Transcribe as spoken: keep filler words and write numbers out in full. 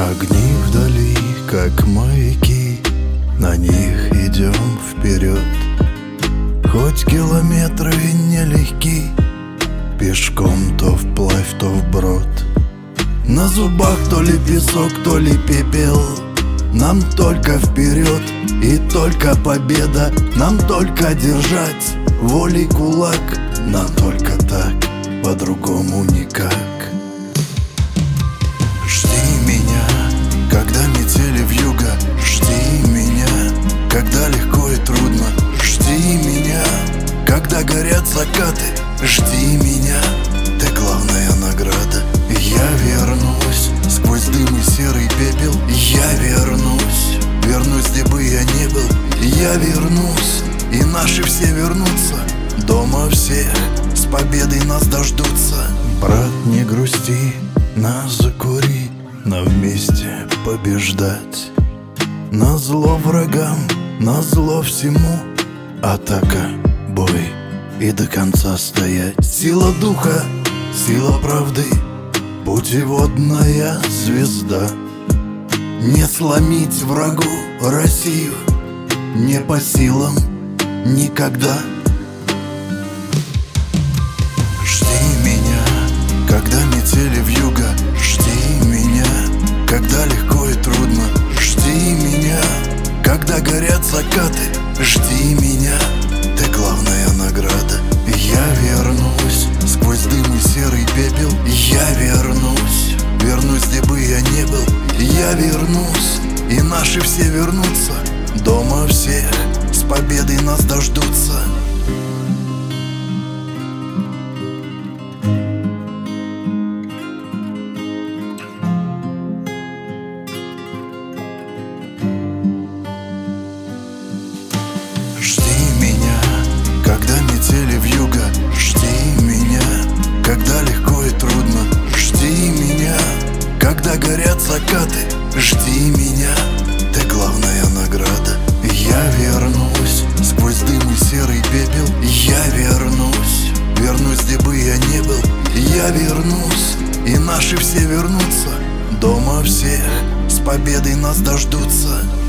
Огни вдали, как маяки, на них идем вперед. Хоть километры нелегки, пешком то вплавь, то вброд. На зубах то ли песок, то ли пепел. Нам только вперед и только победа. Нам только держать волей кулак. Нам только так, по-другому никак. Жди меня, когда метели вьюга. Жди меня, когда легко и трудно. Жди меня, когда горят закаты. Жди меня, ты главная награда. Я вернусь сквозь дым и серый пепел. Я вернусь, вернусь, где бы я не был. Я вернусь, и наши все вернутся. Дома всех с победой нас дождутся. Брат, не грусти, нас закури, но вместе побеждать. Назло врагам, назло всему. Атака, бой и до конца стоять. Сила духа, сила правды, путеводная звезда. Не сломить врагу Россию не по силам никогда. Жди меня, когда метели вьюга. Жди меня, когда легко и трудно. Жди меня, когда горят закаты. Жди меня, ты главная награда. Я вернусь сквозь дым и серый пепел. Я вернусь, вернусь, где бы я не был. Я вернусь, и наши все вернутся. Дома всех с победой нас дождутся. Жди меня, когда метели вьюга. Жди меня, когда легко и трудно. Жди меня, когда горят закаты. Жди меня, ты главная награда. Я вернусь сквозь дым и серый пепел. Я вернусь, вернусь, где бы я не был. Я вернусь, и наши все вернутся. Дома всех с победой нас дождутся.